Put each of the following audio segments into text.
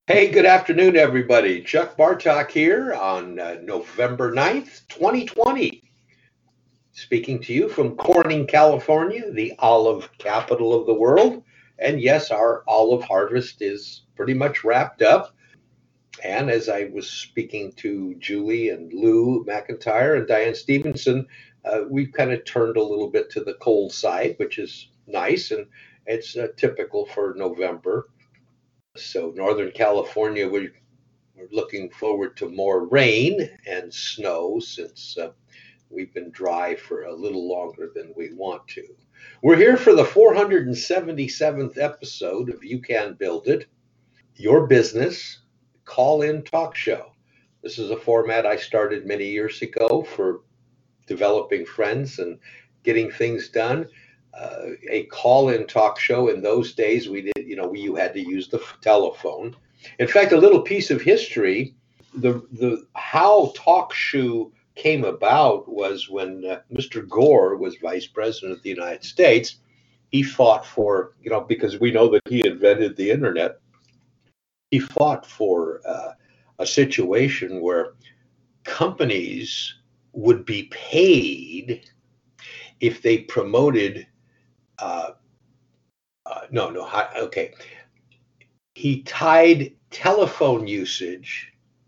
Hey, good afternoon, everybody. Chuck Bartok here on November 9th, 2020. Speaking to you from Corning, California, the olive capital of the world. And yes, our olive harvest is pretty much wrapped up. And as I was speaking to Julie and Lou McIntyre and Diane Stevenson, we've kind of turned a little bit to the cold side, which is nice. And it's typical for November. So, Northern California, we're looking forward to more rain and snow since we've been dry for a little longer than we want to. We're here for the 477th episode of You Can Build It, Your Business Call In Talk Show. This is a format I started many years ago for developing friends and getting things done. A call-in talk show in those days, we did, you had to use the telephone. In fact, a little piece of history: the how TalkShoe came about was when Mr. Gore was Vice President of the United States. He fought for, because we know that he invented the internet. He fought for a situation where companies would be paid if they promoted uh, no, no, okay. He tied telephone usage.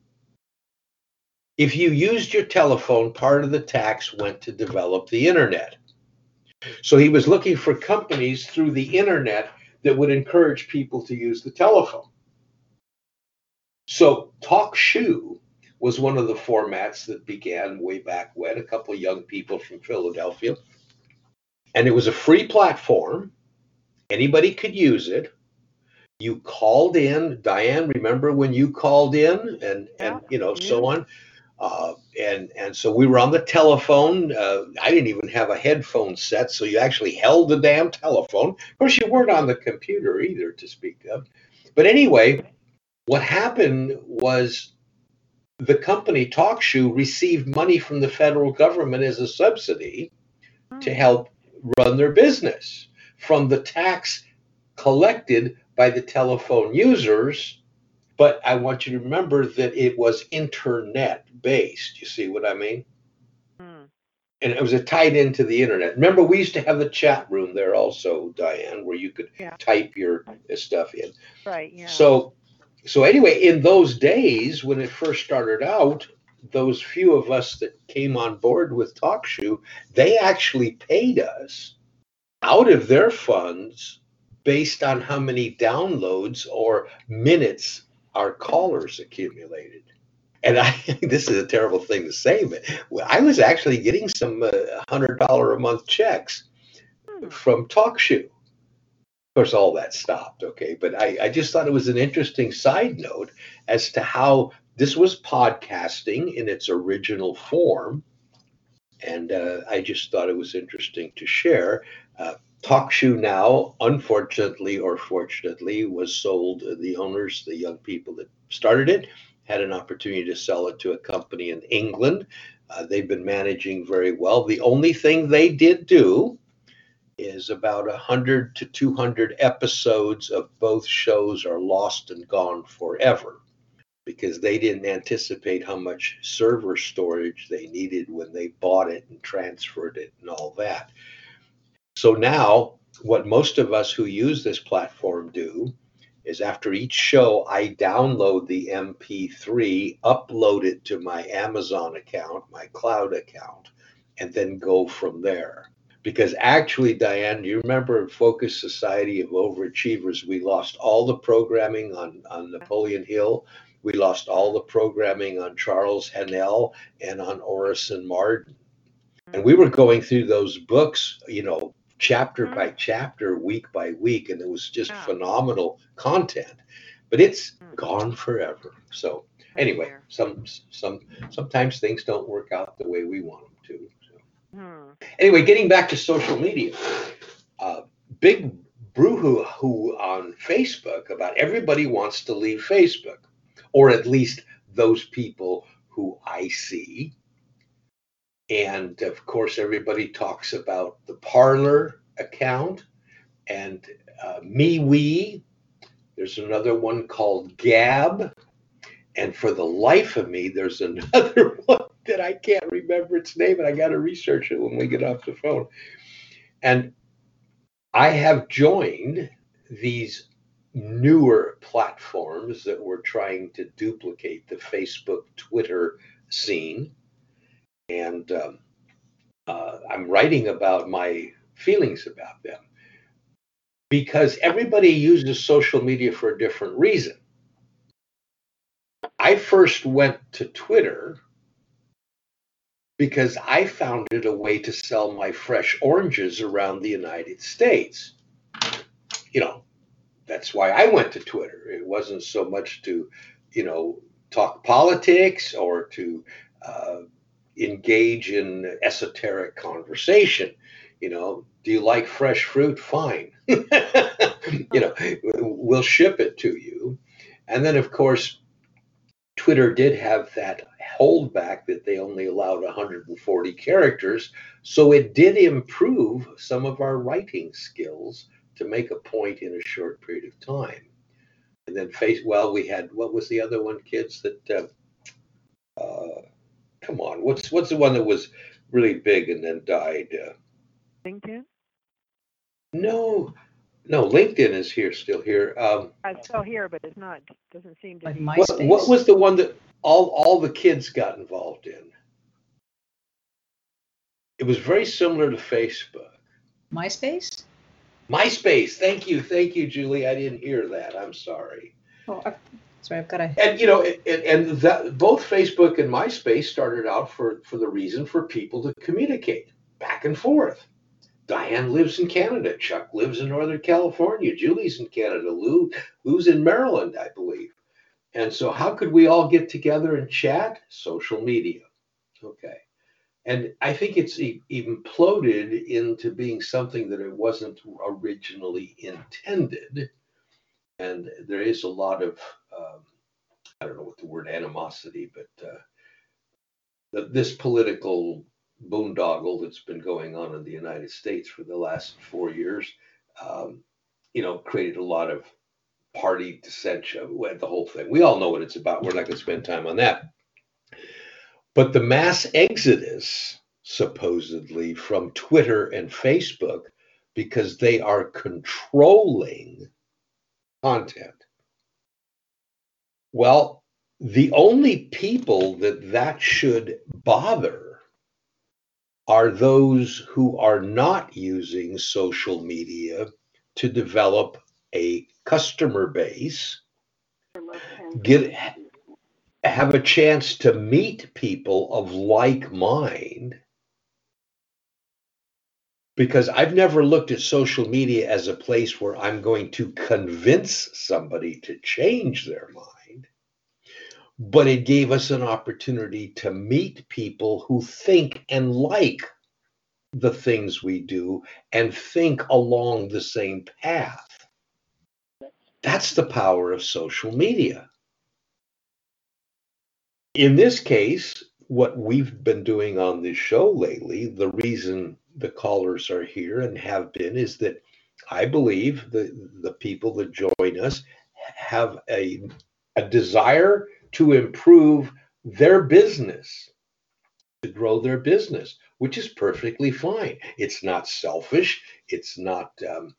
If you used your telephone, part of the tax went to develop the internet. So he was looking for companies through the internet that would encourage people to use the telephone. So TalkShoe was one of the formats that began way back when, a couple of young people from Philadelphia. And it was a free platform. Anybody could use it. You called in, Diane. Remember when you called in, Yeah, and I so do. on. And so we were on the telephone. I didn't even have a headphone set, so you actually held the damn telephone. Of course, you weren't on the computer either, to speak of. But anyway, what happened was the company TalkShoe received money from the federal government as a subsidy to Hmm. help run their business from the tax collected by the telephone users. But I want you to remember that it was internet based. You see what I mean? Hmm. And it was tied into the internet. Remember, we used to have the chat room there also, Diane, where you could Yeah. type your stuff in. Right. Yeah. So anyway, in those days when it first started out, those few of us that came on board with TalkShoe, they actually paid us out of their funds based on how many downloads or minutes our callers accumulated. And I this is a terrible thing to say, but I was actually getting some $100 a month checks Hmm. from TalkShoe. Of course, all that stopped. Okay, but I just thought it was an interesting side note as to how this was podcasting in its original form, and I just thought it was interesting to share. TalkShoe now, unfortunately or fortunately, was sold. The owners, the young people that started it, had an opportunity to sell it to a company in England. They've been managing very well. The only thing they did do is about 100 to 200 episodes of both shows are lost and gone forever because they didn't anticipate how much server storage they needed when they bought it and transferred it and all that. So now, what most of us who use this platform do is after each show, I download the MP3, upload it to my Amazon account, my cloud account, and then go from there. Because actually, Diane, do you remember Focus Society of Overachievers? We lost all the programming on Napoleon Hill. We lost all the programming on Charles Hennell and on Orison Marden. And we were going through those books, chapter Hmm. by chapter, week by week, and it was just Yeah. phenomenal content. But it's Hmm. gone forever. So I anyway, hear. sometimes things don't work out the way we want them to. So Hmm. anyway, getting back to social media, uh, big brouhaha on Facebook about everybody wants to leave Facebook, or at least those people who I see. And of course, everybody talks about the Parlor account and MeWe. There's another one called Gab. And for the life of me, there's another one that I can't remember its name, and I got to research it when we get off the phone. And I have joined these newer platforms that were trying to duplicate the Facebook, Twitter scene. And I'm writing about my feelings about them because everybody uses social media for a different reason. I first went to Twitter because I found it a way to sell my fresh oranges around the United States. You know, that's why I went to Twitter. It wasn't so much to, talk politics or to engage in esoteric conversation. Do you like fresh fruit? Fine. We'll ship it to you. And then, of course, Twitter did have that holdback that they only allowed 140 characters. So it did improve some of our writing skills to make a point in a short period of time. And then we had, what was the other one, kids, that, come on, what's the one that was really big and then died? LinkedIn? No, LinkedIn is still here. I'm still here, but it's not. Doesn't seem to Like be. MySpace? What was the one that all the kids got involved in? It was very similar to Facebook. MySpace? MySpace. Thank you, Julie. I didn't hear that. I'm sorry. Oh, sorry, I've got to. And that both Facebook and MySpace started out for the reason for people to communicate back and forth. Diane lives in Canada. Chuck lives in Northern California. Julie's in Canada. Lou's in Maryland, I believe. And so how could we all get together and chat? Social media. Okay. And I think it's imploded into being something that it wasn't originally intended. And there is a lot of, I don't know what the word animosity, but this political boondoggle that's been going on in the United States for the last 4 years, created a lot of party dissension, the whole thing. We all know what it's about. We're not going to spend time on that. But the mass exodus, supposedly, from Twitter and Facebook, because they are controlling content. Well, the only people that should bother are those who are not using social media to develop a customer base, have a chance to meet people of like mind. Because I've never looked at social media as a place where I'm going to convince somebody to change their mind, but it gave us an opportunity to meet people who think and like the things we do and think along the same path. That's the power of social media. In this case, what we've been doing on this show lately, the reason the callers are here and have been, is that I believe the people that join us have a desire to improve their business, to grow their business, which is perfectly fine. It's not selfish. It's not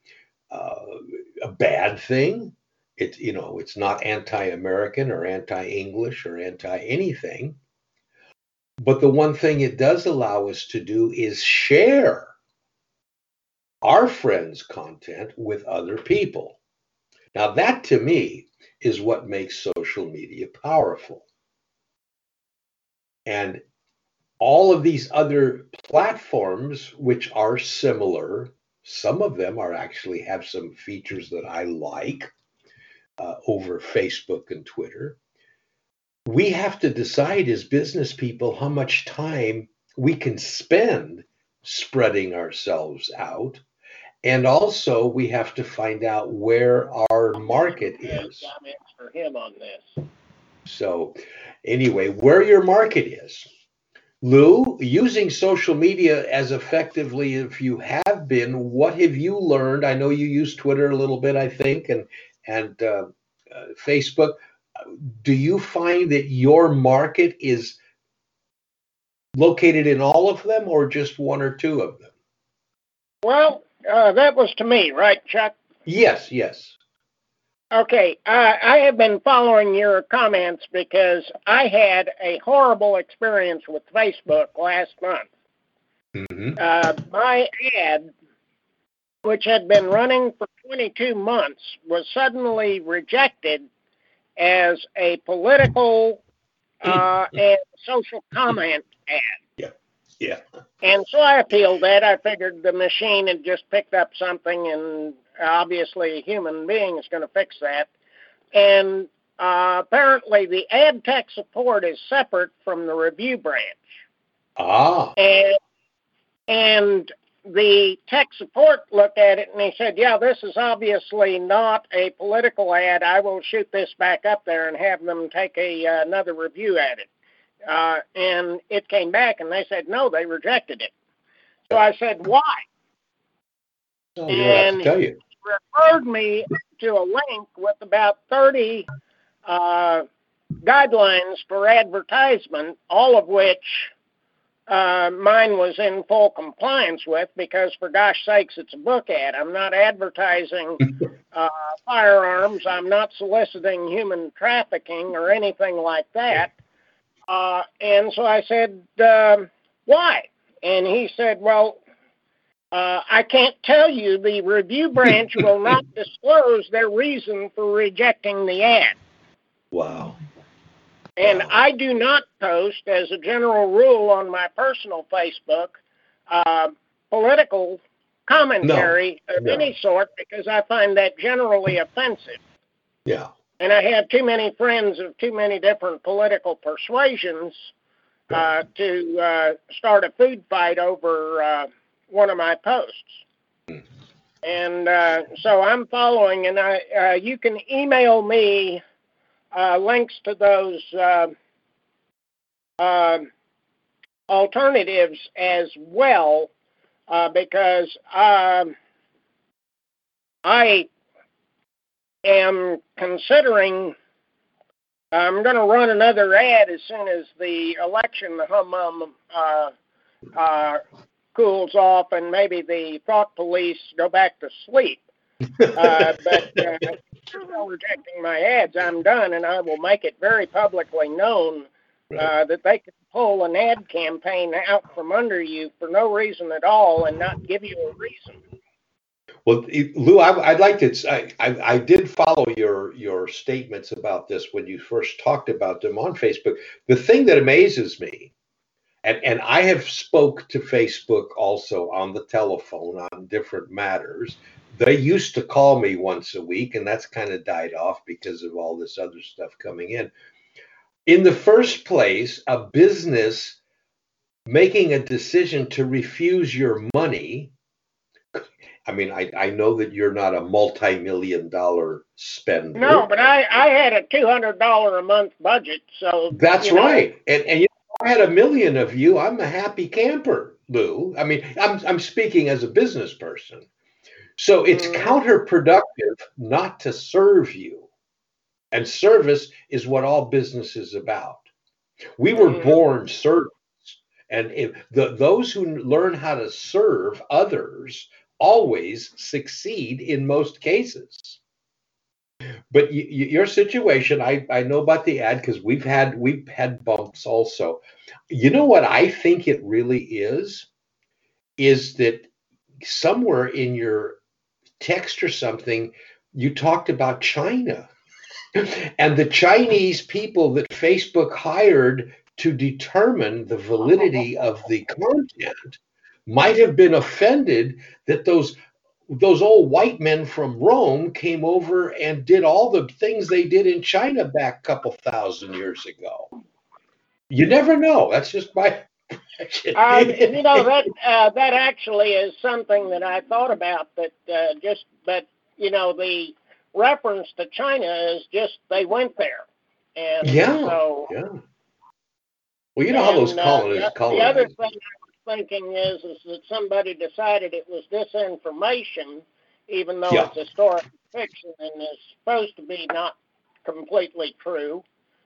a bad thing. It's not anti-American or anti-English or anti-anything. But the one thing it does allow us to do is share our friends' content with other people. Now, that to me is what makes social media powerful. And all of these other platforms, which are similar, some of them actually have some features that I like over Facebook and Twitter. We have to decide as business people how much time we can spend spreading ourselves out. And also we have to find out where our market is. For him on this. So anyway, where your market is. Lou, using social media as effectively as you have been, what have you learned? I know you use Twitter a little bit, I think, and Facebook. Do you find that your market is located in all of them or just one or two of them? Well, that was to me, right, Chuck? Yes, yes. Okay, I have been following your comments because I had a horrible experience with Facebook last month. Hmm. My ad, which had been running for 22 months, was suddenly rejected as a political and social comment ad. Yeah, yeah. And so I appealed that. I figured the machine had just picked up something, and obviously a human being is going to fix that. And apparently the ad tech support is separate from the review branch. Ah. And the tech support looked at it and he said, yeah, this is obviously not a political ad. I will shoot this back up there and have them take another review at it. And it came back and they said, no, they rejected it. So I said, why? Oh, you don't have to tell you. He referred me to a link with about 30 guidelines for advertisement, all of which mine was in full compliance with because, for gosh sakes, it's a book ad. I'm not advertising firearms. I'm not soliciting human trafficking or anything like that. And so I said, why? And he said, well, I can't tell you. The review branch will not disclose their reason for rejecting the ad. Wow. And I do not post, as a general rule on my personal Facebook, political commentary of any sort because I find that generally offensive. Yeah. And I have too many friends of too many different political persuasions to start a food fight over one of my posts. And so I'm following, and you can email me links to those alternatives as well, because I am considering I'm going to run another ad as soon as the election hummum cools off and maybe the thought police go back to sleep. But rejecting my ads, I'm done, and I will make it very publicly known that they can pull an ad campaign out from under you for no reason at all and not give you a reason. Well, Lou, I'd like to. I did follow your statements about this when you first talked about them on Facebook. The thing that amazes me, and I have spoke to Facebook also on the telephone on different matters. They used to call me once a week, and that's kind of died off because of all this other stuff coming in. In the first place, a business making a decision to refuse your money. I mean, I know that you're not a multi-million-dollar spender. No, but I had a $200 a month budget, so that's right. And you know, I had 1 million of you. I'm a happy camper, Lou. I mean, I'm speaking as a business person. So it's counterproductive not to serve you. And service is what all business is about. We were born servants. And those who learn how to serve others always succeed in most cases. But your situation, I know about the ad because we've had bumps also. You know what I think it really is that somewhere in your text or something, you talked about China and the Chinese people that Facebook hired to determine the validity of the content might have been offended that those old white men from Rome came over and did all the things they did in China back a couple thousand years ago. You never know. That's just my you know, that actually is something that I thought about, but you know, the reference to China is just they went there. And so, well, you know how those colonists the other thing I was thinking is that somebody decided it was disinformation, even though it's historically fiction and is supposed to be not completely true,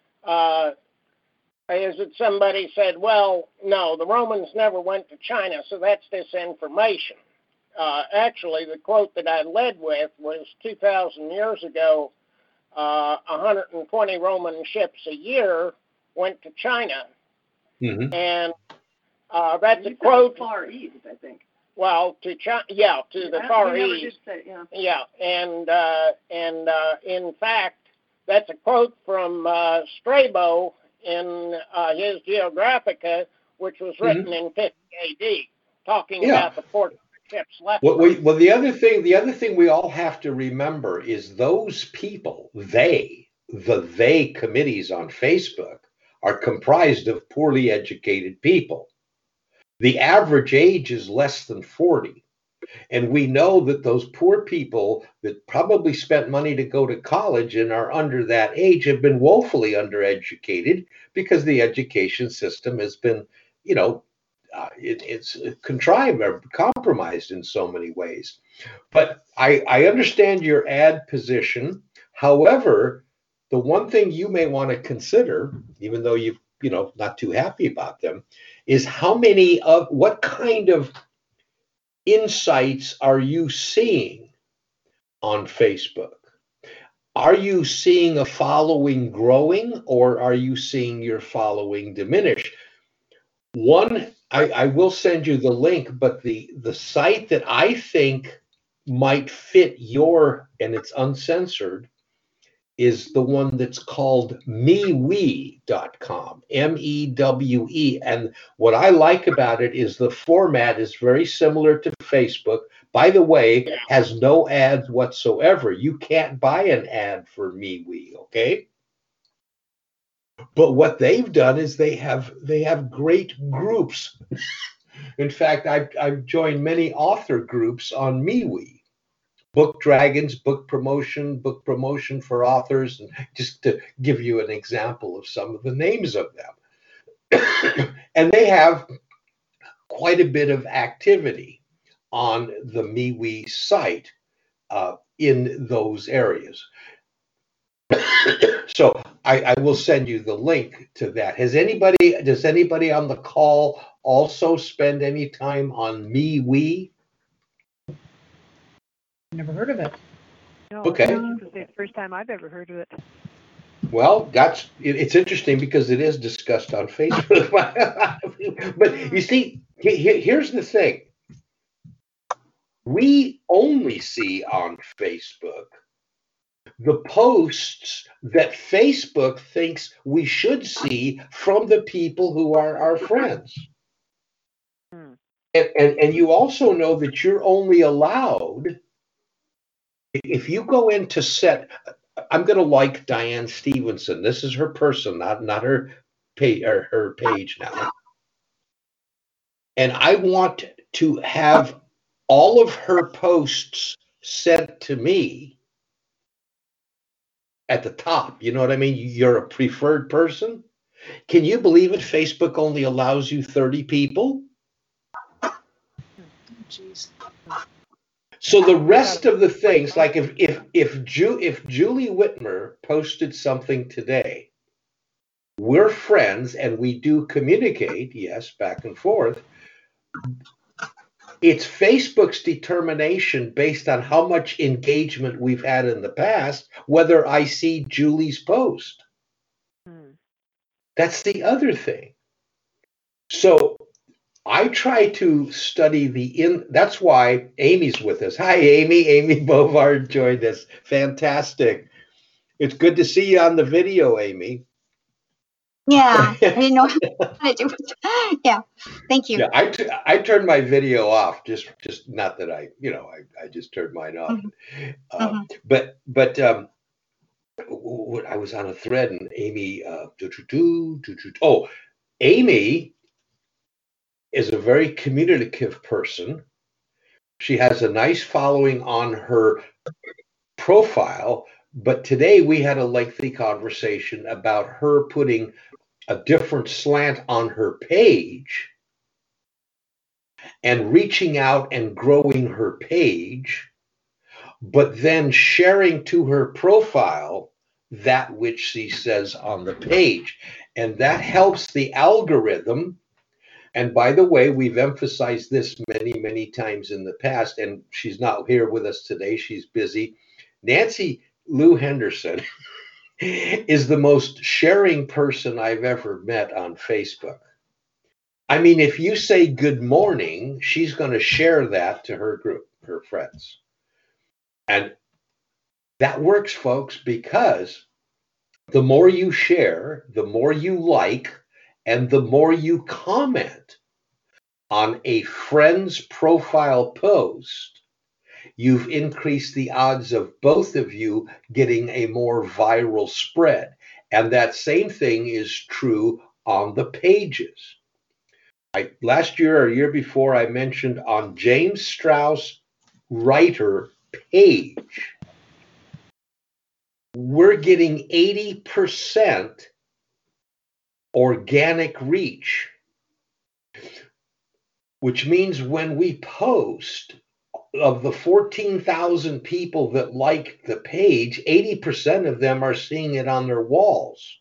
is that somebody said, well, no, the Romans never went to China, so that's disinformation. Actually, the quote that I led with was 2,000 years ago, 120 Roman ships a year went to China. Mm-hmm. And that's a quote. Far East, I think. Well, to China, yeah, to the Far East. Say, yeah. Yeah, and in fact, that's a quote from Strabo in his Geographica, which was written in 50 A.D., talking about the port ships left. Well, the other thing we all have to remember is those people, the they committees on Facebook are comprised of poorly educated people. The average age is less than 40. And we know that those poor people that probably spent money to go to college and are under that age have been woefully undereducated because the education system has been, it's contrived or compromised in so many ways. But I understand your ad position. However, the one thing you may want to consider, even though you've not too happy about them, is what kind of insights are you seeing on Facebook? Are you seeing a following growing, or are you seeing your following diminish? One, I will send you the link, but the site that I think might fit and it's uncensored, is the one that's called MeWe.com, MEWE. And what I like about it is the format is very similar to Facebook. By the way, has no ads whatsoever. You can't buy an ad for MeWe, okay? But what they've done is they have great groups. In fact, I've joined many author groups on MeWe. Book Dragons, book promotion for authors, and just to give you an example of some of the names of them. And they have quite a bit of activity on the MeWe site in those areas. So I will send you the link to that. Does anybody on the call also spend any time on MeWe? Never heard of it. No, Okay. It's the first time I've ever heard of it. Well, it's interesting because it is discussed on Facebook. But you see, here's the thing. We only see on Facebook the posts that Facebook thinks we should see from the people who are our friends. And you also know that you're only allowed, if you go in to set, I'm going to like Diane Stevenson. This is her person, not her page now. And I want to have all of her posts sent to me at the top. You know what I mean? You're a preferred person. Can you believe it? Facebook only allows you 30 people. Jeez. So the rest of the things, like if Julie Whitmer posted something today, we're friends and we do communicate, yes, back and forth. It's Facebook's determination based on how much engagement we've had in the past, whether I see Julie's post. That's the other thing. So I try to study that's why Amy's with us. Hi, Amy. Amy Bovard joined us. Fantastic. It's good to see you on the video, Amy. Yeah, I didn't know how to do it. Yeah, thank you. Yeah, I turned my video off. Just not that I just turned mine off. But I was on a thread and Amy. Amy is a very communicative person. She has a nice following on her profile, but today we had a lengthy conversation about her putting a different slant on her page and reaching out and growing her page but then sharing to her profile that which she says on the page. And that helps the algorithm. And by the way, we've emphasized this many, many times in the past, and she's not here with us today. She's busy. Nancy Lou Henderson is the most sharing person I've ever met on Facebook. I mean, if you say good morning, she's going to share that to her group, her friends. And that works, folks, because the more you share, the more you like, and the more you comment on a friend's profile post, you've increased the odds of both of you getting a more viral spread. And that same thing is true on the pages. Last year or year before, I mentioned on James Strauss Writer page, we're getting 80% organic reach, which means when we post, of the 14,000 people that like the page, 80% of them are seeing it on their walls.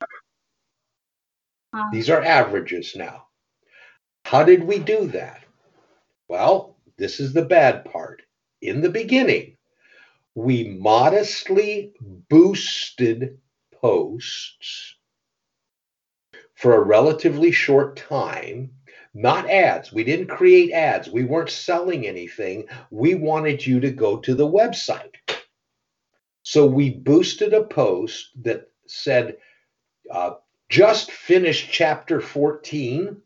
These are averages now. How did we do that? Well, this is the bad part. In the beginning, we modestly boosted posts for a relatively short time. Not ads. We didn't create ads. We weren't selling anything. We wanted you to go to the website. So we boosted a post that said, just finished chapter 14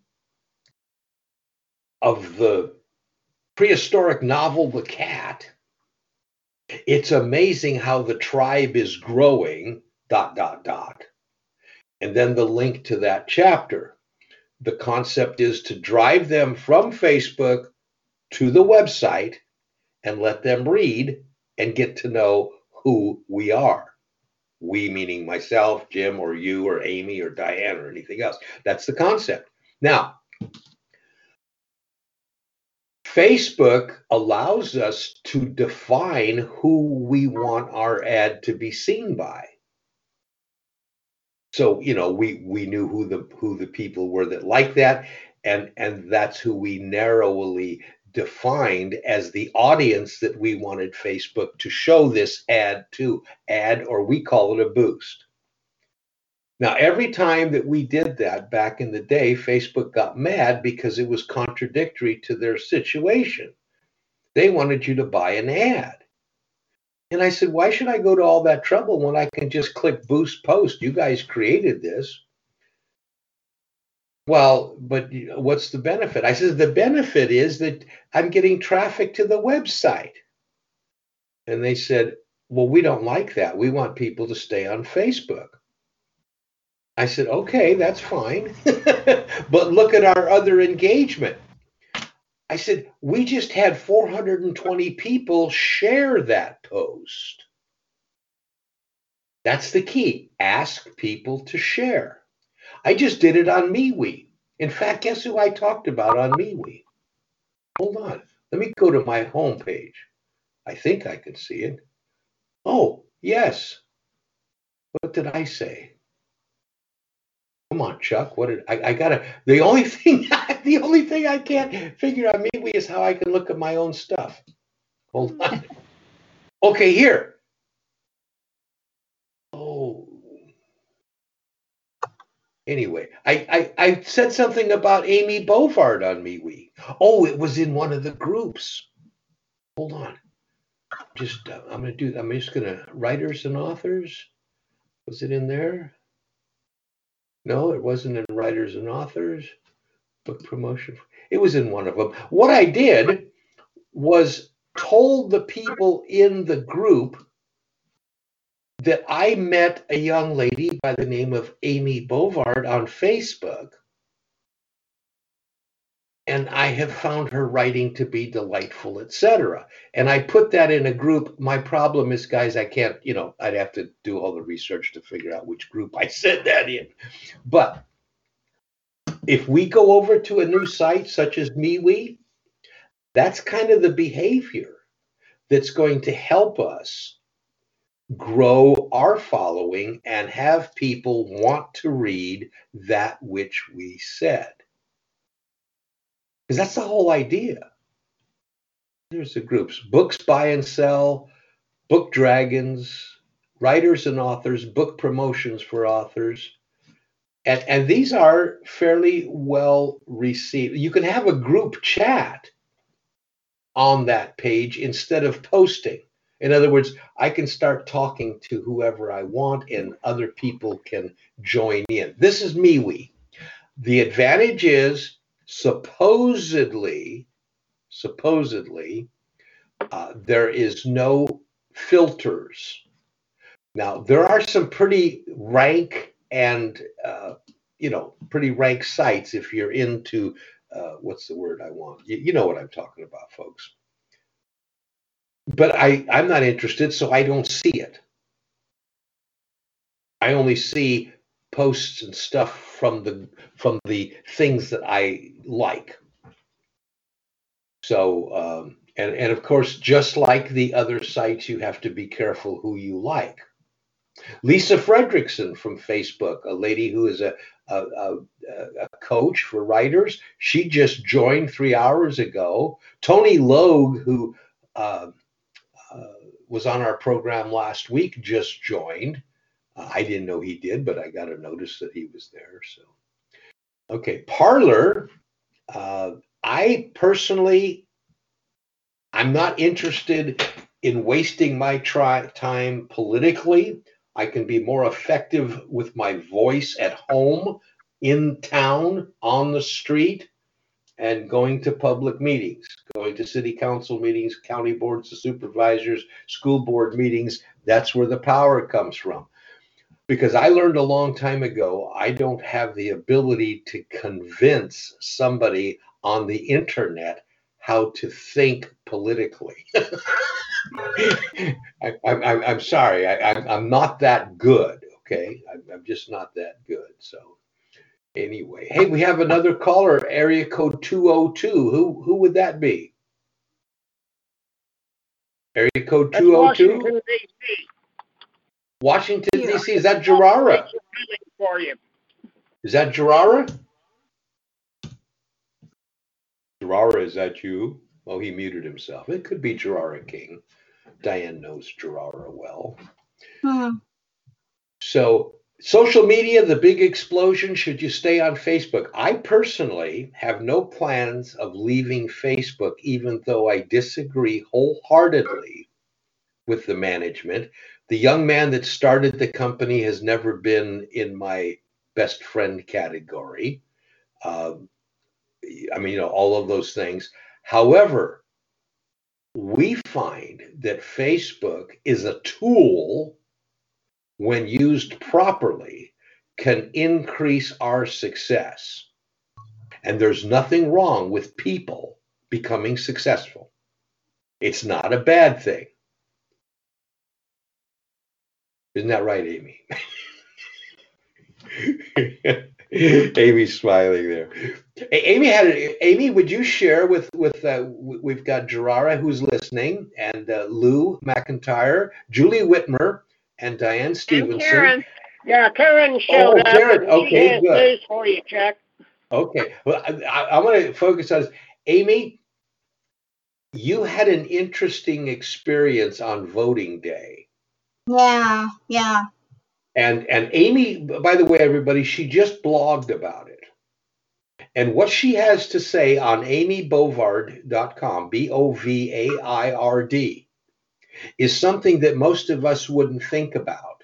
of the prehistoric novel, The Cat. It's amazing how the tribe is growing, ... And then the link to that chapter. The concept is to drive them from Facebook to the website and let them read and get to know who we are. We meaning myself, Jim, or you, or Amy, or Diane, or anything else. That's the concept. Now, Facebook allows us to define who we want our ad to be seen by. So, you know, we knew who the people were that liked that, and that's who we narrowly defined as the audience that we wanted Facebook to show this ad to, or we call it a boost. Now, every time that we did that back in the day, Facebook got mad because it was contradictory to their situation. They wanted you to buy an ad. And I said, why should I go to all that trouble when I can just click boost post? You guys created this. Well, but what's the benefit? I said, the benefit is that I'm getting traffic to the website. And they said, well, we don't like that. We want people to stay on Facebook. I said, okay, that's fine. But look at our other engagement. I said, we just had 420 people share that post. That's the key. Ask people to share. I just did it on MeWe. In fact, guess who I talked about on MeWe? Hold on. Let me go to my homepage. I think I can see it. Oh, yes. What did I say? Come on, Chuck. What did I gotta? The only thing I can't figure out maybe is how I can look at my own stuff. Hold on. Okay, here. Oh. Anyway, I said something about Amy Bovard on MeWe. Oh, it was in one of the groups. Hold on. I'm just gonna writers and authors. Was it in there? No, it wasn't in writers and authors. Book promotion. It was in one of them. What I did was told the people in the group that I met a young lady by the name of Amy Bovard on Facebook, and I have found her writing to be delightful, etc. And I put that in a group. My problem is, guys, I can't, I'd have to do all the research to figure out which group I said that in. But if we go over to a new site such as MeWe, that's kind of the behavior. that's going to help us grow our following and have people want to read that which we said. Because that's the whole idea. There's the groups: Books Buy and Sell, Book Dragons, Writers and Authors, Book Promotions for Authors. And these are fairly well received. You can have a group chat on that page instead of posting. In other words, I can start talking to whoever I want and other people can join in. This is MeWe. The advantage is supposedly, there is no filters. Now, there are some pretty rank and, pretty rank sites if you're into, what's the word I want? You know what I'm talking about, folks. But I'm not interested, so I don't see it. I only see posts and stuff from the things that I like. So, and of course, just like the other sites, you have to be careful who you like. Lisa Fredrickson from Facebook, a lady who is a coach for writers, she just joined 3 hours ago. Tony Logue, who was on our program last week, just joined. I didn't know he did, but I got a notice that he was there. So, okay, Parler. I personally, I'm not interested in wasting my time politically. I can be more effective with my voice at home, in town, on the street, and going to public meetings, going to city council meetings, county boards of supervisors, school board meetings. That's where the power comes from. Because I learned a long time ago, I don't have the ability to convince somebody on the internet how to think politically. I'm sorry, I'm not that good, okay? I'm just not that good. So anyway, hey, we have another caller, area code 202. Who would that be? Area code 202? Washington, D.C. Washington, D.C. Is that Gerara? For you. Is that Gerara? Gerara, is that you? Oh, he muted himself. It could be Gerara King. Diane knows Gerara well. So, social media, the big explosion, should you stay on Facebook? I personally have no plans of leaving Facebook, even though I disagree wholeheartedly with the management. The young man that started the company has never been in my best friend category. All of those things. However, we find that Facebook is a tool, when used properly, can increase our success. And there's nothing wrong with people becoming successful. It's not a bad thing. Isn't that right, Amy? Amy's smiling there. Amy, would you share with we've got Gerara who's listening, and Lou McIntyre, Julie Whitmer, and Diane Stevenson. And Karen. Yeah, Karen showed up. Karen. Okay, she has good. news for you, Chuck. Okay, well, I want to focus on this. Amy, you had an interesting experience on voting day. Yeah. And Amy, by the way, everybody, she just blogged about it. And what she has to say on amybovard.com, BOVAIRD, is something that most of us wouldn't think about.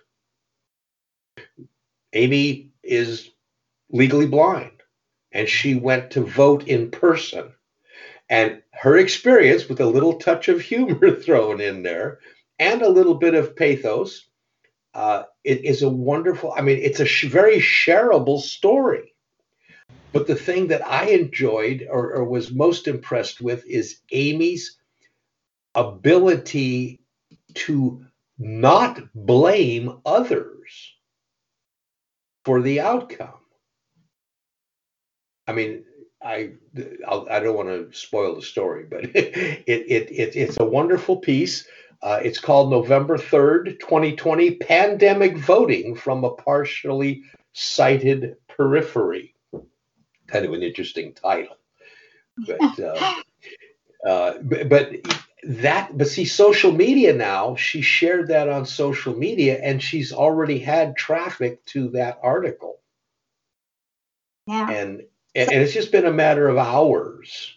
Amy is legally blind, and she went to vote in person. And her experience, with a little touch of humor thrown in there and a little bit of pathos, it is a wonderful, it's a very shareable story. But the thing that I enjoyed or was most impressed with is Amy's ability to not blame others for the outcome. I don't want to spoil the story, but it's a wonderful piece. It's called November 3rd, 2020, Pandemic Voting from a Partially Sighted Periphery. Kind of an interesting title. But see, social media now, she shared that on social media and she's already had traffic to that article. Yeah. And it's just been a matter of hours.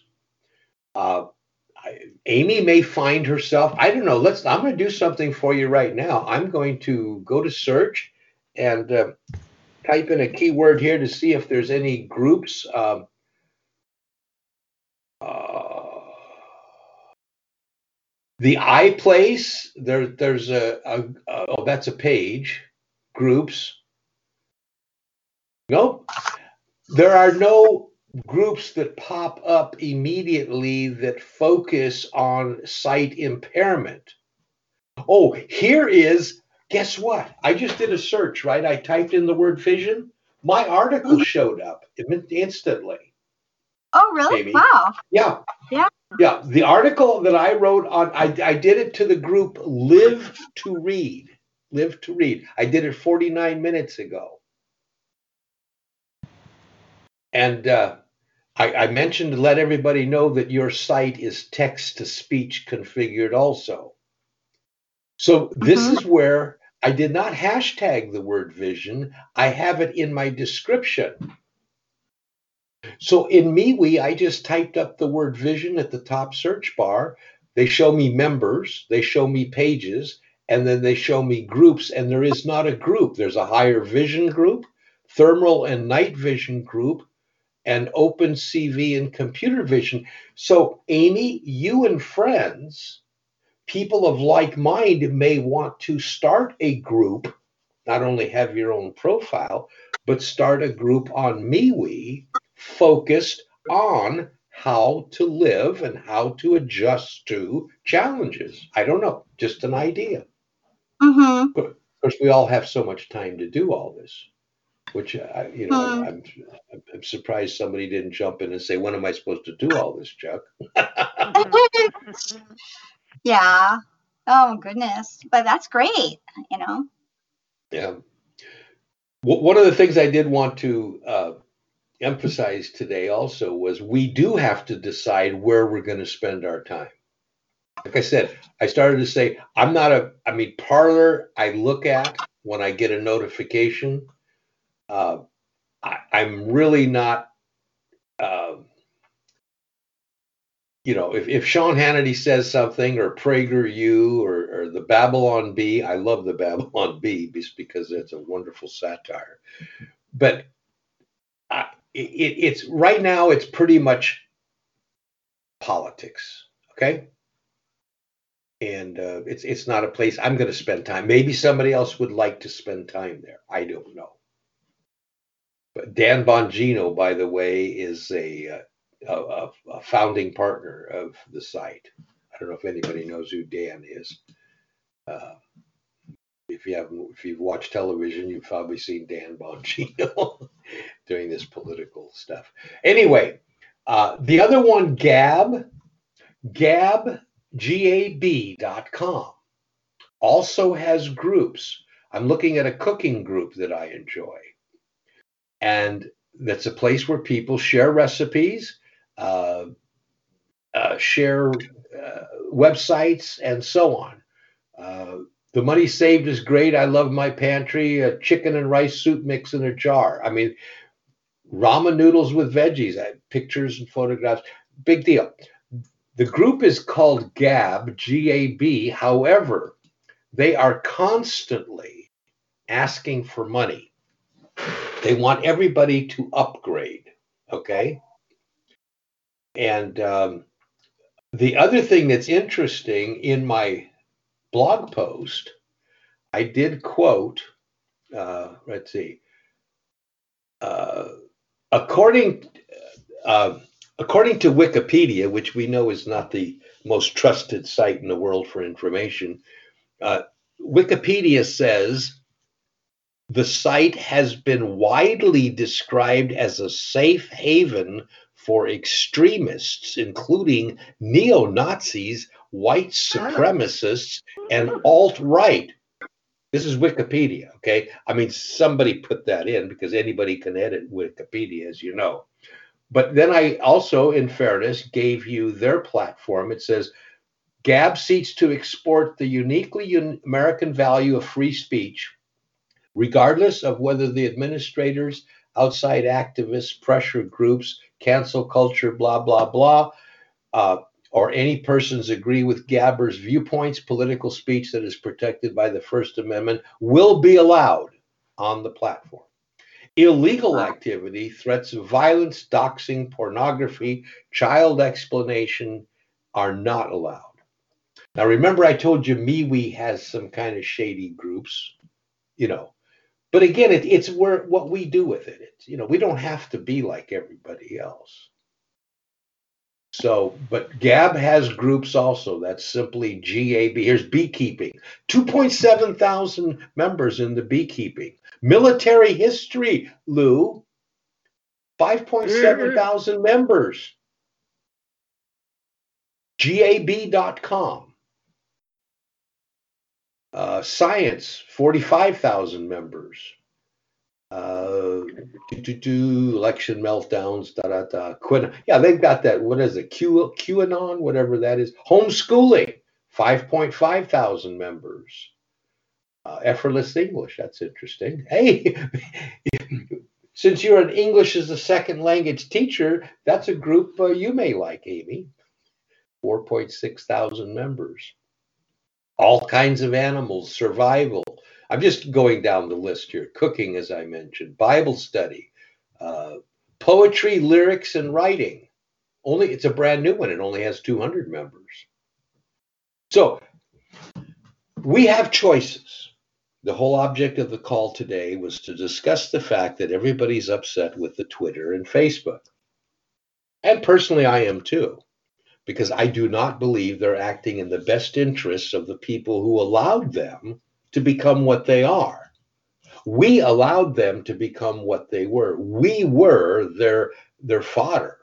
Amy may find herself, I don't know, I'm going to do something for you right now. I'm going to go to search and type in a keyword here to see if there's any groups. The iPlace, there's oh, that's a page. Groups. Nope. There are no groups that pop up immediately that focus on sight impairment. Oh, here is, guess what? I just did a search, right? I typed in the word vision. My article showed up instantly. Oh, really? Amy. Wow. Yeah. Yeah. Yeah. The article that I wrote on, I did it to the group Live to Read. Live to Read. I did it 49 minutes ago. And I mentioned to let everybody know that your site is text to speech configured also. So this is where I did not hashtag the word vision. I have it in my description. So in MeWe, I just typed up the word vision at the top search bar. They show me members, they show me pages, and then they show me groups. And there is not a group. There's a higher vision group, thermal and night vision group, and open CV and computer vision. So Amy, you and friends, people of like mind may want to start a group, not only have your own profile, but start a group on MeWe focused on how to live and how to adjust to challenges. I don't know, just an idea. Mm-hmm. Of course, we all have so much time to do all this, which I'm surprised somebody didn't jump in and say, "When am I supposed to do all this, Chuck?" Yeah. Oh goodness. But that's great, you know. Yeah. One of the things I did want to emphasize today also was we do have to decide where we're going to spend our time. Like I said, I started to say, Parler, I look at when I get a notification. I'm really not, if Sean Hannity says something or PragerU or the Babylon Bee, I love the Babylon Bee just because it's a wonderful satire. But it's right now, it's pretty much politics. Okay. And it's not a place I'm going to spend time. Maybe somebody else would like to spend time there. I don't know. But Dan Bongino, by the way, is a founding partner of the site. I don't know if anybody knows who Dan is. If you've watched television, you've probably seen Dan Bongino doing this political stuff. Anyway, the other one, gab.com, also has groups. I'm looking at a cooking group that I enjoy. And that's a place where people share recipes, share websites, and so on. The money saved is great. I love my pantry. A chicken and rice soup mix in a jar. I mean, ramen noodles with veggies. I have pictures and photographs. Big deal. The group is called Gab, G-A-B. However, they are constantly asking for money. They want everybody to upgrade, okay? And the other thing that's interesting in my blog post, I did quote, let's see, according to Wikipedia, which we know is not the most trusted site in the world for information, Wikipedia says, the site has been widely described as a safe haven for extremists, including neo-Nazis, white supremacists, and alt-right. This is Wikipedia, okay? I mean, somebody put that in because anybody can edit Wikipedia, as you know. But then I also, in fairness, gave you their platform. It says, Gab seeks to export the uniquely American value of free speech, regardless of whether the administrators, outside activists, pressure groups, cancel culture, blah, blah, blah, or any persons agree with Gabber's viewpoints. Political speech that is protected by the First Amendment will be allowed on the platform. Illegal activity, threats of violence, doxing, pornography, child exploitation are not allowed. Now, remember, I told you MeWe has some kind of shady groups, you know. But again, it's what we do with it. We don't have to be like everybody else. So, but Gab has groups also. That's simply GAB. Here's beekeeping. 2.7 thousand members in the beekeeping. Military history, Lou. 5.7 thousand members. GAB.com. Science, 45,000 members. Election meltdowns, yeah, they've got that. What is it? QAnon, whatever that is. Homeschooling, 5.5 thousand members. Effortless English, that's interesting. Hey, since you're an English as a second language teacher, that's a group you may like, Amy. 4.6 thousand members. All kinds of animals, survival. I'm just going down the list here. Cooking, as I mentioned, Bible study, poetry, lyrics, and writing. It's a brand new one. It only has 200 members. So we have choices. The whole object of the call today was to discuss the fact that everybody's upset with the Twitter and Facebook. And personally, I am too, because I do not believe they're acting in the best interests of the people who allowed them to become what they are. We allowed them to become what they were. We were their fodder.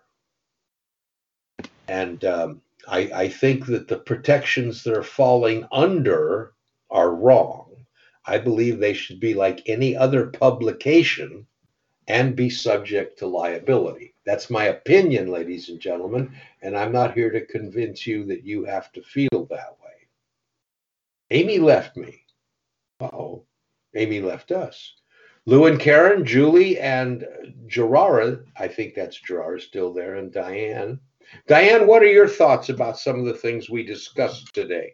And I think that the protections they're falling under are wrong. I believe they should be like any other publication and be subject to liability. That's my opinion, ladies and gentlemen, and I'm not here to convince you that you have to feel that way. Amy left me. Uh-oh. Amy left us. Lou and Karen, Julie and Gerara, I think that's Gerara still there, and Diane. Diane, what are your thoughts about some of the things we discussed today?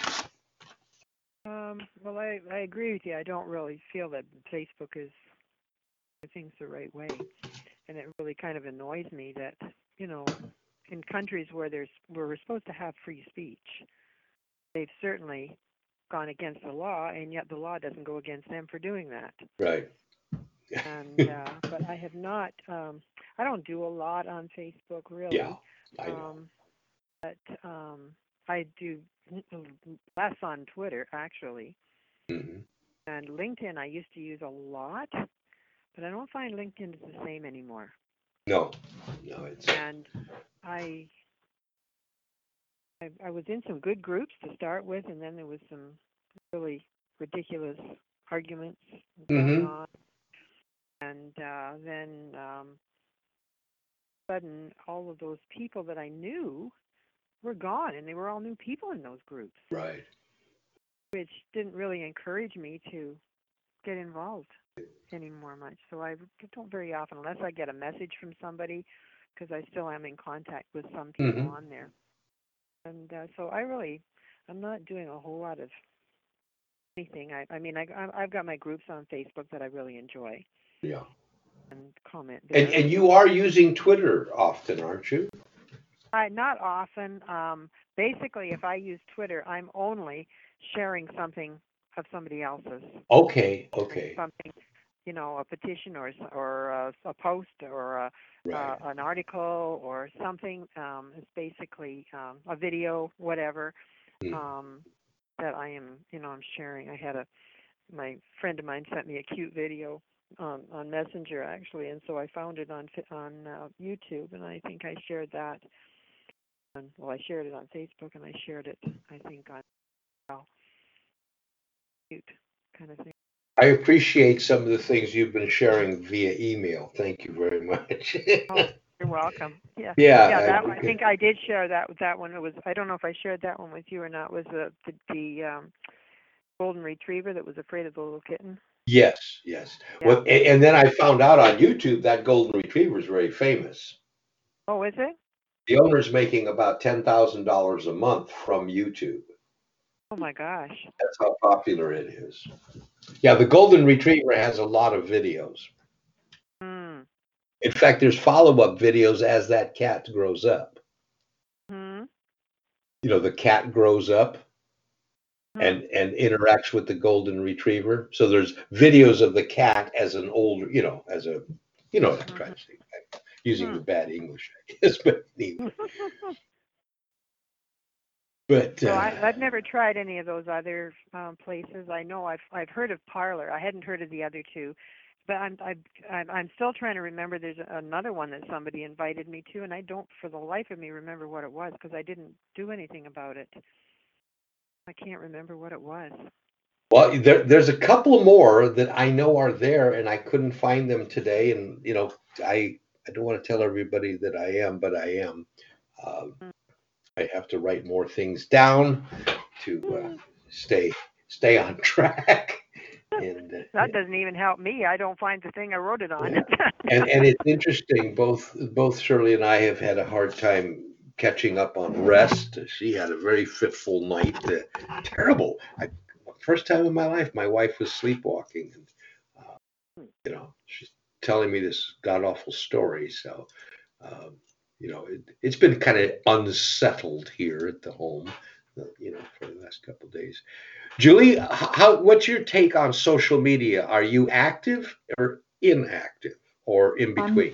Well, I agree with you. I don't really feel that Facebook is doing things the right way. And it really kind of annoys me that, in countries where we're supposed to have free speech, they've certainly gone against the law, and yet the law doesn't go against them for doing that. Right. And but I have not. I don't do a lot on Facebook, really. Yeah, I know. But I do less on Twitter, actually. Mm-hmm. And LinkedIn I used to use a lot, but I don't find LinkedIn is the same anymore. No, it's. And I was in some good groups to start with, and then there was some really ridiculous arguments going on. And then sudden, all of those people that I knew were gone, and they were all new people in those groups. Right. Which didn't really encourage me to get involved anymore much. So I don't very often, unless I get a message from somebody, because I still am in contact with some people on there. And so I'm not doing a whole lot of anything. I've got my groups on Facebook that I really enjoy. Yeah. And comment there. And you are using Twitter often, aren't you? Not often. Basically, if I use Twitter, I'm only sharing something of somebody else's. Okay. Something, a petition or a post or an article or something. It's basically a video, whatever, that I am, I'm sharing. My friend of mine sent me a cute video on Messenger actually, and so I found it on YouTube, and I think I shared that. Well, I shared it on Facebook, and I shared it, I think, on YouTube kind of thing. I appreciate some of the things you've been sharing via email. Thank you very much. Oh, you're welcome. Yeah. Yeah, Yeah, that I think I did share that one. It was, I don't know if I shared that one with you or not. It was the golden retriever that was afraid of the little kitten. yes, yes. Yeah. Well, and then I found out on YouTube that golden retriever is very famous. Oh, is it? The owner's making about $10,000 a month from YouTube. Oh my gosh. That's how popular it is. Yeah, the golden retriever has a lot of videos. Hmm. In fact, there's follow-up videos as that cat grows up. Hmm. You know, the cat grows up Hmm. and interacts with the golden retriever. So there's videos of the cat as an older, as a, what I'm trying to say. I'm using the bad English, I guess, but anyway. But So I've never tried any of those other places. I know I've heard of Parlor. I hadn't heard of the other two, but I'm still trying to remember. There's another one that somebody invited me to, and I don't for the life of me remember what it was because I didn't do anything about it. I can't remember what it was. well, there's a couple more that I know are there, and I couldn't find them today. And I don't want to tell everybody that I am, but I am. I have to write more things down to stay on track. And That doesn't even help me. I don't find the thing I wrote it on. Yeah. and it's interesting. Both Shirley and I have had a hard time catching up on rest. She had a very fitful night. Terrible. First time in my life, my wife was sleepwalking, and she's telling me this god awful story. So. It's been kind of unsettled here at the home, for the last couple of days. Julie, what's your take on social media? Are you active or inactive or in between?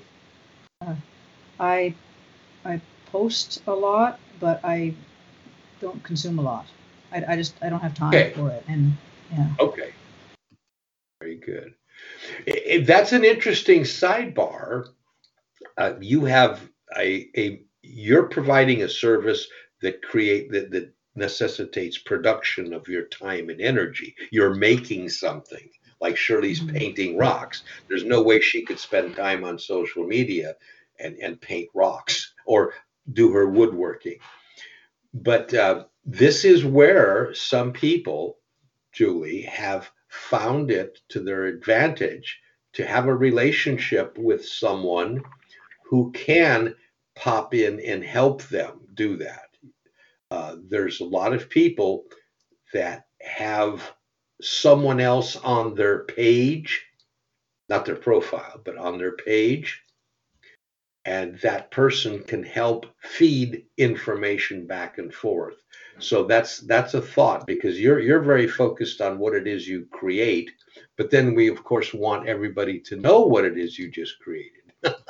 I post a lot, but I don't consume a lot. I don't have time for it, and yeah. Okay. Very good. That's an interesting sidebar. You have you're providing a service that necessitates production of your time and energy. You're making something like Shirley's painting rocks. There's no way she could spend time on social media and paint rocks or do her woodworking. But this is where some people, Julie, have found it to their advantage to have a relationship with someone who can pop in and help them do that. There's a lot of people that have someone else on their page, not their profile, but on their page, and that person can help feed information back and forth. So that's a thought, because you're very focused on what it is you create, but then we of course want everybody to know what it is you just created.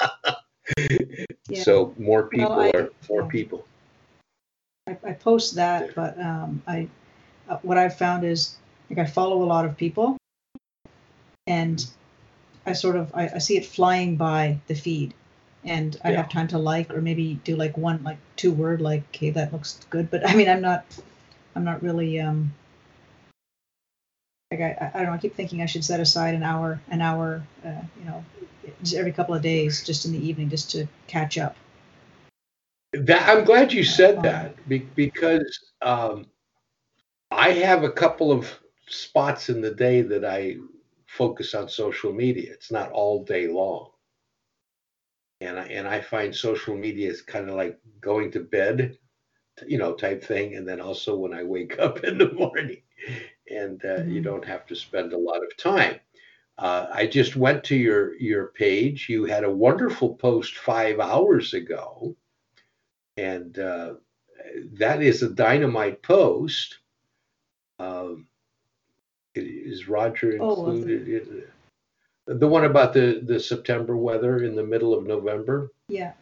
Yeah. So more people Well, more people. I post that, but what I've found is I follow a lot of people, and I see it flying by the feed, and I have time to like or maybe do like one 2-word okay, that looks good, but I mean I'm not really I don't know, I keep thinking I should set aside an hour just every couple of days, just in the evening, just to catch up. I'm glad you said that, because I have a couple of spots in the day that I focus on social media. It's not all day long. And I find social media is kind of like going to bed, type thing. And then also when I wake up in the morning, and you don't have to spend a lot of time. I just went to your page. You had a wonderful post 5 hours ago, and that is a dynamite post. Is Roger included? The one about the September weather in the middle of November? Yeah,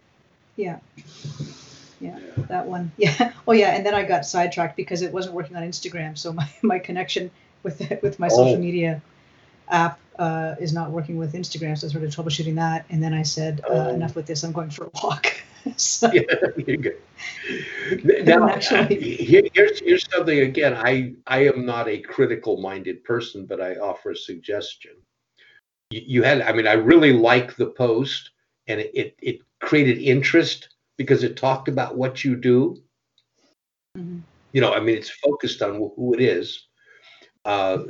that one. Yeah. Oh yeah, and then I got sidetracked because it wasn't working on Instagram, so my connection with my social media app is not working with Instagram, so I started troubleshooting that. And then I said, enough with this. I'm going for a walk. So, Yeah, you're good. Now, actually, here's something again. I am not a critical-minded person, but I offer a suggestion. You had, I mean, I really like the post, and it created interest because it talked about what you do. mhm. I mean, it's focused on who it is. Uh,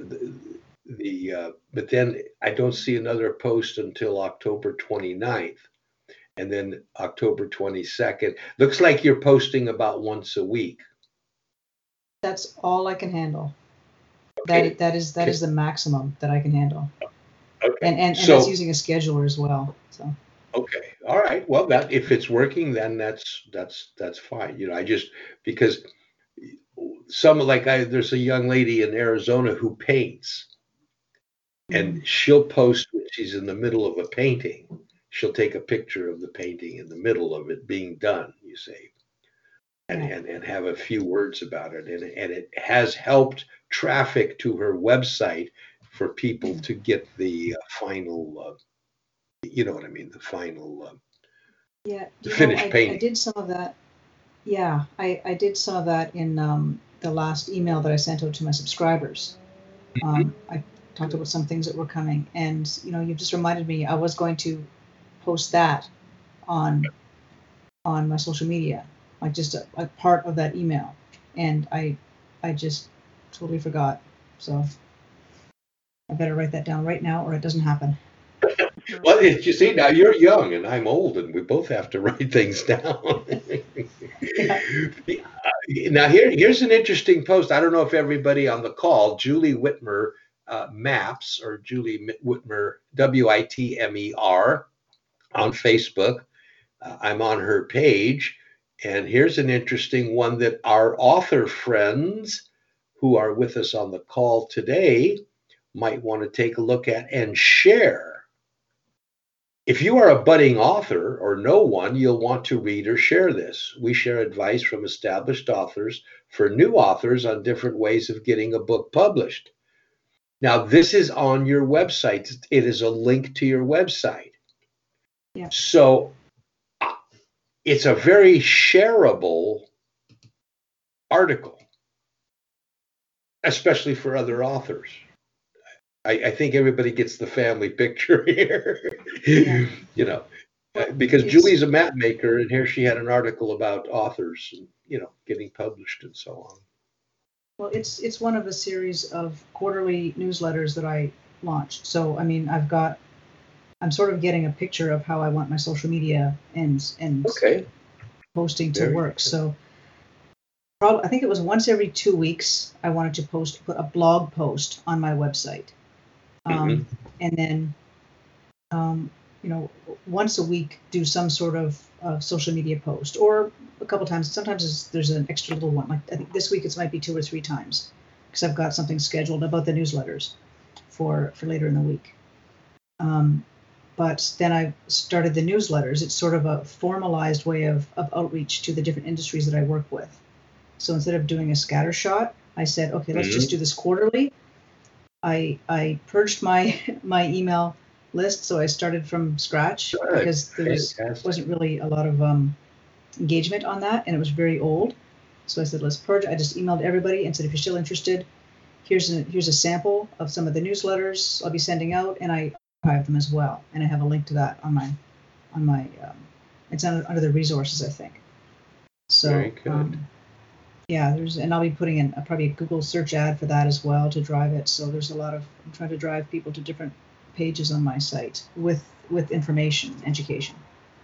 but then I don't see another post until October 29th. And then October 22nd. Looks like you're posting about once a week. That's all I can handle. Okay. That is the maximum that I can handle. Okay. And So, that's using a scheduler as well. So okay. All right. Well, that if it's working, then that's fine. I just because there's a young lady in Arizona who paints, and she'll post when she's in the middle of a painting. She'll take a picture of the painting in the middle of it being done, you see. And have a few words about it. And it has helped traffic to her website for people to get the final, you know what I mean, the final yeah, finished I painting. did some of that. Yeah, I did some of that in the last email that I sent out to my subscribers. I talked about some things that were coming, and you just reminded me I was going to post that on my social media, like just a part of that email, and I just totally forgot. So I better write that down right now, or it doesn't happen. Well, you see, now you're young and I'm old, and we both have to write things down. Yeah. Now, here's an interesting post. I don't know if everybody on the call, Julie Whitmer Maps, or Julie Whitmer, Witmer, on Facebook. I'm on her page, and here's an interesting one that our author friends who are with us on the call today might want to take a look at and share. If you are a budding author or know one, you'll want to read or share this. We share advice from established authors for new authors on different ways of getting a book published. Now, this is on your website. It is a link to your website. Yeah. So it's a very shareable article, especially for other authors. I think everybody gets the family picture here. Yeah. Because Julie's a map maker, and here she had an article about authors and getting published and so on. Well, it's one of a series of quarterly newsletters that I launched. So I mean, I'm sort of getting a picture of how I want my social media and Okay. posting to work. So I think it was once every 2 weeks I wanted to put a blog post on my website, and then once a week do some sort of social media post, or a couple times. Sometimes there's an extra little one. Like I think this week it might be 2 or 3 times because I've got something scheduled about the newsletters for later in the week. But then I started the newsletters. It's sort of a formalized way of outreach to the different industries that I work with. So instead of doing a scattershot, I said, okay, let's just do this quarterly. I purged my email list, so I started from scratch because there wasn't really a lot of engagement on that, and it was very old. So I said, let's purge. I just emailed everybody and said, if you're still interested, here's a sample of some of the newsletters I'll be sending out, and I archive them as well. And I have a link to that on my it's under the resources, I think. So very good. Yeah, and I'll be putting in probably a Google search ad for that as well to drive it. So there's I'm trying to drive people to different pages on my site with information, education.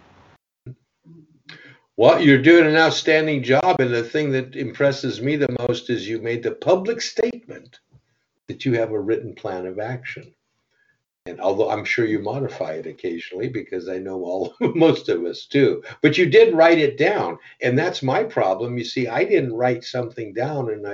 Well, you're doing an outstanding job, and the thing that impresses me the most is you made the public statement that you have a written plan of action. And although I'm sure you modify it occasionally, because I know most of us do, but you did write it down, and that's my problem. You see, I didn't write something down, and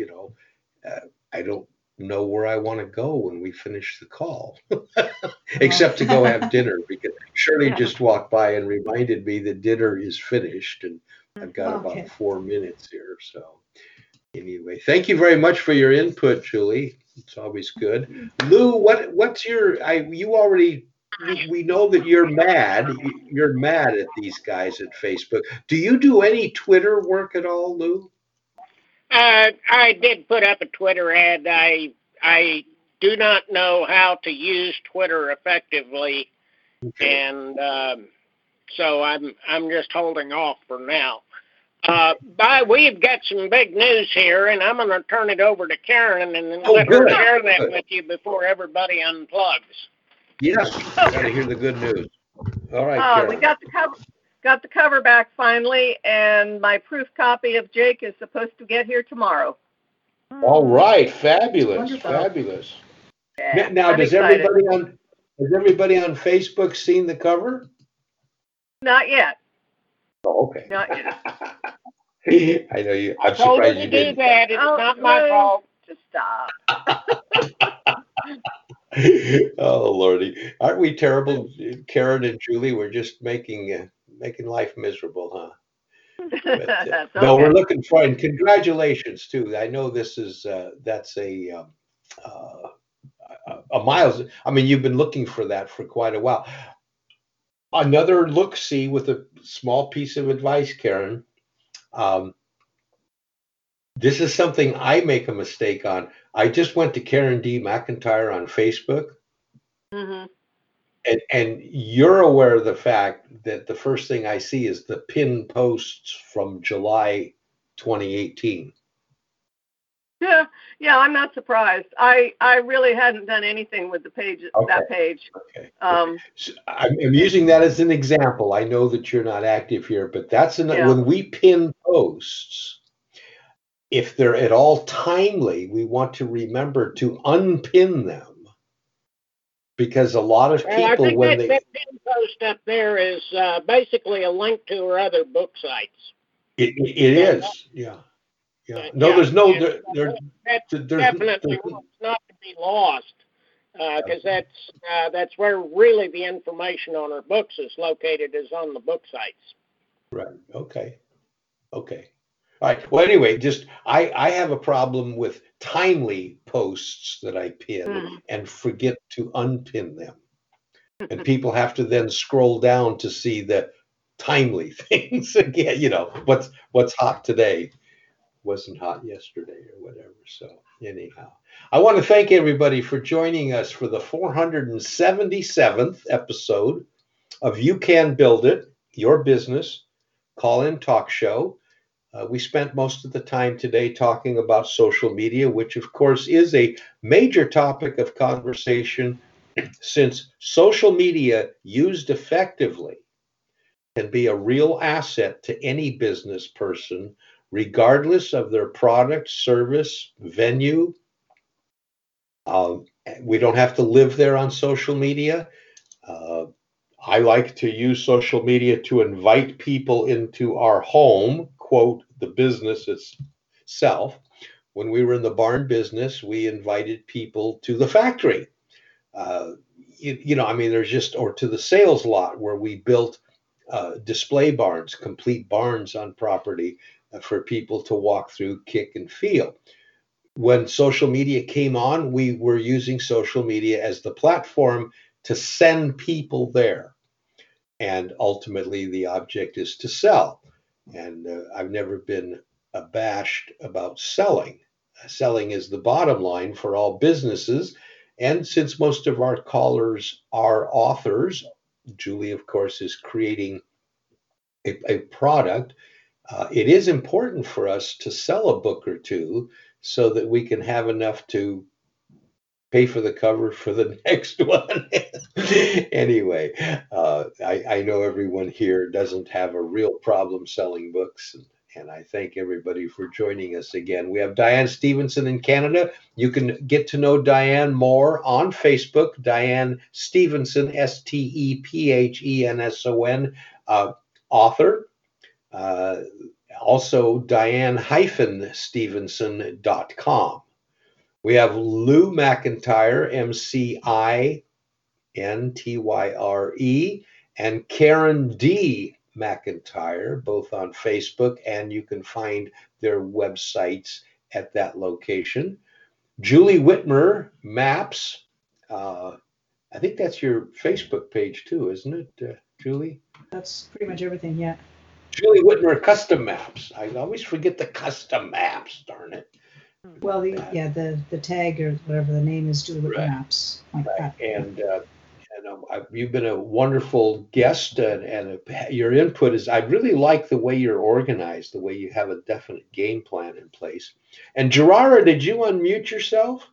I don't know where I want to go when we finish the call, except to go have dinner, because Shirley just walked by and reminded me that dinner is finished, and I've got about 4 minutes here. So anyway, thank you very much for your input, Julie. It's always good. Lou, what's your? We know that you're mad. You're mad at these guys at Facebook. Do you do any Twitter work at all, Lou? I did put up a Twitter ad. I do not know how to use Twitter effectively, Okay. and so I'm just holding off for now. We've got some big news here, and I'm going to turn it over to Karen and then let her Good. share that Good. with you before everybody unplugs. Yes, gotta hear the good news. All right, Karen. We got the cover back finally, and my proof copy of Jake is supposed to get here tomorrow. All right, fabulous, Wonderful. fabulous. Yeah, Now, I'm has excited. everybody on Facebook seen the cover? Not yet. Oh, okay. Not yet. I know you. I I'm told her surprised to you do didn't. that. It's not my Lou, fault. Just stop. Oh Lordy, aren't we terrible, Karen and Julie? We're just making life miserable, huh? But, That's no, okay. we're looking for, and congratulations too. I know this is that's a miles. I mean, you've been looking for that for quite a while. Another look-see with a small piece of advice, Karen. Um, this is something I make a mistake on. I just went to Karen D. McIntyre on Facebook. Hmm. And you're aware of the fact that the first thing I see is the pinned posts from July 2018. Yeah, I'm not surprised. I really hadn't done anything with the page, that page. Okay. So I'm using that as an example. I know that you're not active here, but that's when we pin posts, if they're at all timely, we want to remember to unpin them. Because a lot of people, I think that pin post up there is basically a link to her other book sites. It is, yeah. No, there's definitely not to be lost, because that's where really the information on her books is located, is on the book sites. Right. Okay. All right. Well, anyway, I have a problem with timely posts that I pin and forget to unpin them. And people have to then scroll down to see the timely things again. What's hot today wasn't hot yesterday or whatever. So anyhow, I want to thank everybody for joining us for the 477th episode of You Can Build It, Your Business Call-In Talk Show. We spent most of the time today talking about social media, which of course is a major topic of conversation, since social media used effectively can be a real asset to any business person, regardless of their product, service, venue. We don't have to live there on social media. I like to use social media to invite people into our home, quote, the business itself. When we were in the barn business, we invited people to the factory. Or to the sales lot where we built display barns, complete barns on property for people to walk through, kick, and feel. When social media came on, we were using social media as the platform to send people there. And ultimately, the object is to sell. And I've never been abashed about selling. Selling is the bottom line for all businesses. And since most of our callers are authors, Julie, of course, is creating a product. It is important for us to sell a book or two so that we can have enough to pay for the cover for the next one. Anyway, I know everyone here doesn't have a real problem selling books, and I thank everybody for joining us again. We have Diane Stevenson in Canada. You can get to know Diane more on Facebook, Diane Stevenson, Stephenson, author. Also, Diane-Stevenson.com. We have Lou McIntyre, McIntyre, and Karen D. McIntyre, both on Facebook, and you can find their websites at that location. Julie Whitmer Maps. I think that's your Facebook page too, isn't it, Julie? That's pretty much everything. Yeah. Julie Whitmer Custom Maps. I always forget the custom maps, darn it. Well, the tag or whatever the name is, Julie Whitmer Right. Maps, like that. And you've been a wonderful guest, and your input is, I really like the way you're organized, the way you have a definite game plan in place. And Gerara, did you unmute yourself?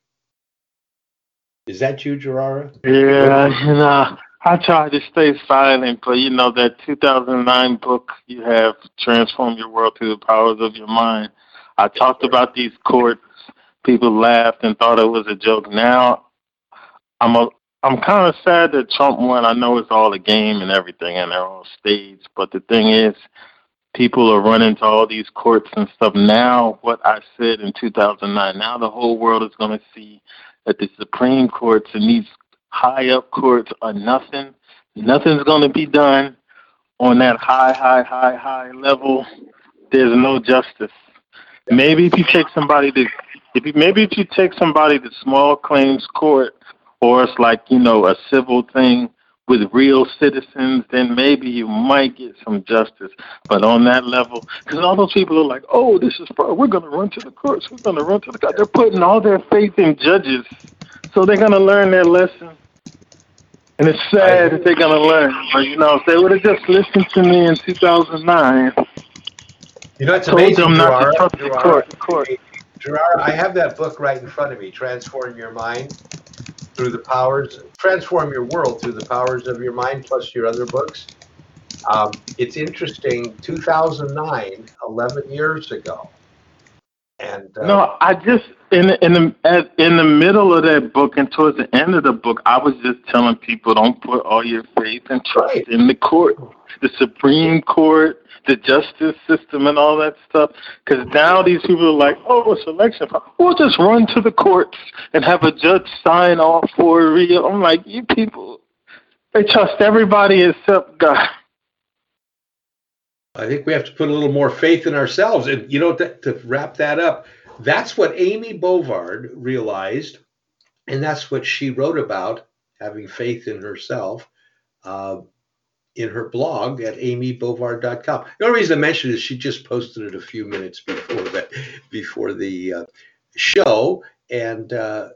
Is that you, Gerara? Yeah, I tried to stay silent, but that 2009 book you have, Transform Your World Through the Powers of Your Mind. I talked about these courts. People laughed and thought it was a joke. Now, I'm kind of sad that Trump won. I know it's all a game and everything, and they're all staged. But the thing is, people are running to all these courts and stuff. Now, what I said in 2009, now the whole world is going to see that the Supreme Courts and these high-up courts are nothing. Nothing's going to be done on that high level. There's no justice. Maybe if you take somebody to small claims court, or it's like, a civil thing with real citizens, then maybe you might get some justice. But on that level, because all those people are like, oh, we're going to run to the courts. We're going to run to the courts. They're putting all their faith in judges. So they're going to learn their lesson. And it's sad that they're going to learn. But, if they would have just listened to me in 2009, it's amazing, told them not to trust the court. Gerara, I have that book right in front of me, Transform Your Mind Through the Powers, Transform Your World Through the Powers of Your Mind, plus your other books. It's interesting, 2009, 11 years ago. And no, I just in the middle of that book and towards the end of the book, I was just telling people, don't put all your faith and trust in the court, the Supreme Court, the justice system, and all that stuff. Because now these people are like, oh, it's election. We'll just run to the courts and have a judge sign off for real. I'm like, you people, they trust everybody except God. I think we have to put a little more faith in ourselves. And, to wrap that up, that's what Amy Bovard realized, and that's what she wrote about, having faith in herself, in her blog at amybovard.com. The only reason I mentioned it is she just posted it a few minutes before the show, and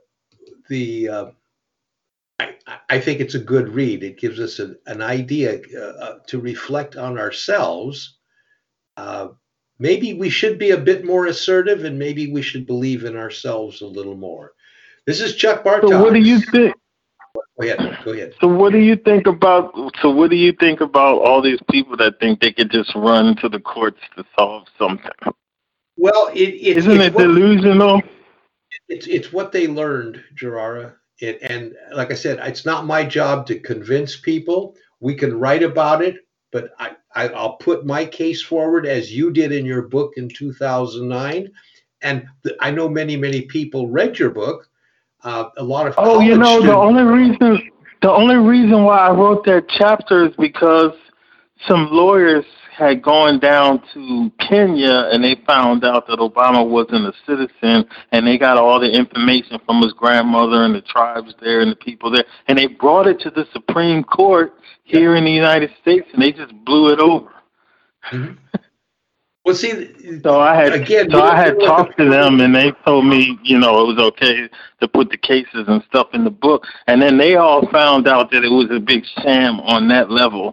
I think it's a good read. It gives us an idea to reflect on ourselves. Maybe we should be a bit more assertive, and maybe we should believe in ourselves a little more. This is Chuck Bartok. So what do you think? Go ahead. So what do you think about all these people that think they could just run to the courts to solve something? Well, isn't it delusional? It's what they learned, Gerara. And like I said, it's not my job to convince people. We can write about it, but I'll put my case forward as you did in your book in 2009. And I know many people read your book. A lot of students. the only reason why I wrote that chapter is because some lawyers had gone down to Kenya and they found out that Obama wasn't a citizen, and they got all the information from his grandmother and the tribes there and the people there, and they brought it to the Supreme Court here in the United States, and they just blew it over. Mm-hmm. Well, see, so I had talked to them, and they told me, it was okay to put the cases and stuff in the book, and then they all found out that it was a big sham on that level.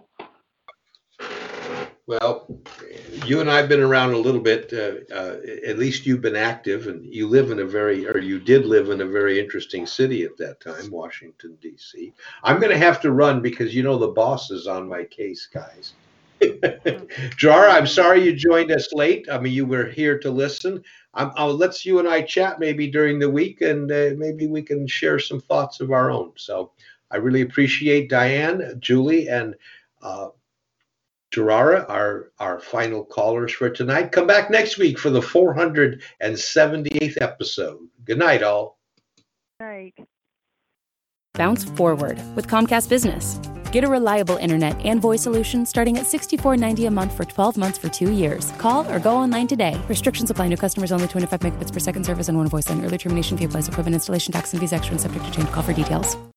Well, you and I have been around a little bit. At least you've been active, and you did live in a very interesting city at that time, Washington, D.C. I'm going to have to run because the boss is on my case, guys. Gerara, I'm sorry you joined us late. I mean, you were here to listen. Let's you and I chat maybe during the week, and maybe we can share some thoughts of our own. So I really appreciate Diane, Julie, and Gerara, our final callers for tonight. Come back next week for the 478th episode. Good night, all. Right. Bounce forward with Comcast Business. Get a reliable internet and voice solution starting at $64.90 a month for 12 months for 2 years. Call or go online today. Restrictions apply. New customers only. 25 megabits per second service and one voice line. Early termination fee applies. Equipment installation tax and fees extra and subject to change. Call for details.